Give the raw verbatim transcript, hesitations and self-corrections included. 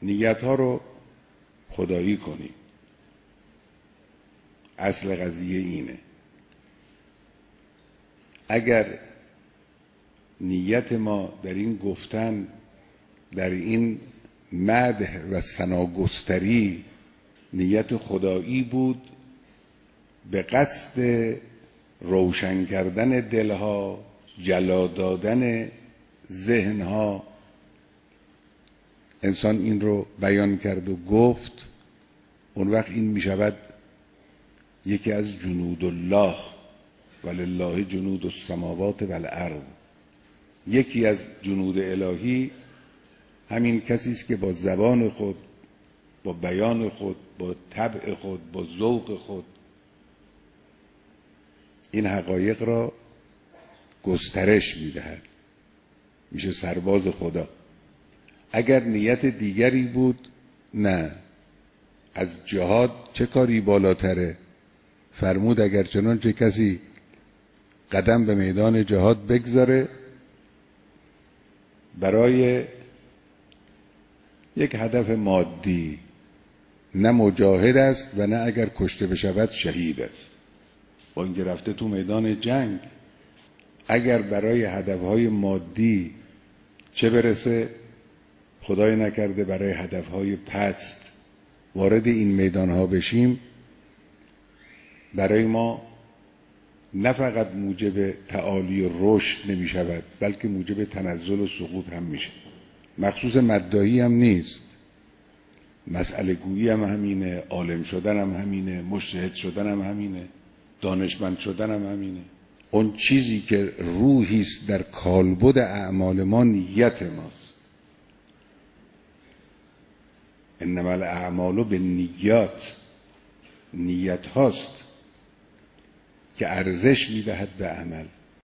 نیت ها رو خدایی کنیم. اصل قضیه اینه. اگر نیت ما در این گفتن، در این مدح و ثناگستری نیت خدایی بود به قصد روشن کردن دلها، جلا دادن ذهنها، انسان این رو بیان کرد و گفت، اون وقت این می شود یکی از جنود الله، ولله جنود السماوات والارض. یکی از جنود الهی همین کسی است که با زبان خود، با بیان خود، با طبع خود، با ذوق خود این حقایق را گسترش میدهد، میشه سرباز خدا. اگر نیت دیگری بود، نه، از جهاد چه کاری بالاتره؟ فرمود اگر چنانچه کسی قدم به میدان جهاد بگذاره برای یک هدف مادی، نه مجاهد است و نه اگر کشته بشود شهید است. با اینکه رفته تو میدان جنگ، اگر برای هدفهای مادی، چه برسه خدای نکرده برای هدفهای پست وارد این میدانها بشیم، برای ما نه فقط موجب تعالی و رشد نمی شود، بلکه موجب تنزل و سقوط هم میشه. مخصوص مدعی هم نیست، مسئله گویی هم همینه، عالم شدن هم همینه، مجتهد شدن هم همینه، دانشمند شدن هم همینه. اون چیزی که روحی است در کالبد اعمال ما نیت ماست. انما الاعمال بالنیات، نیت هاست که ارزش میدهد به عمل.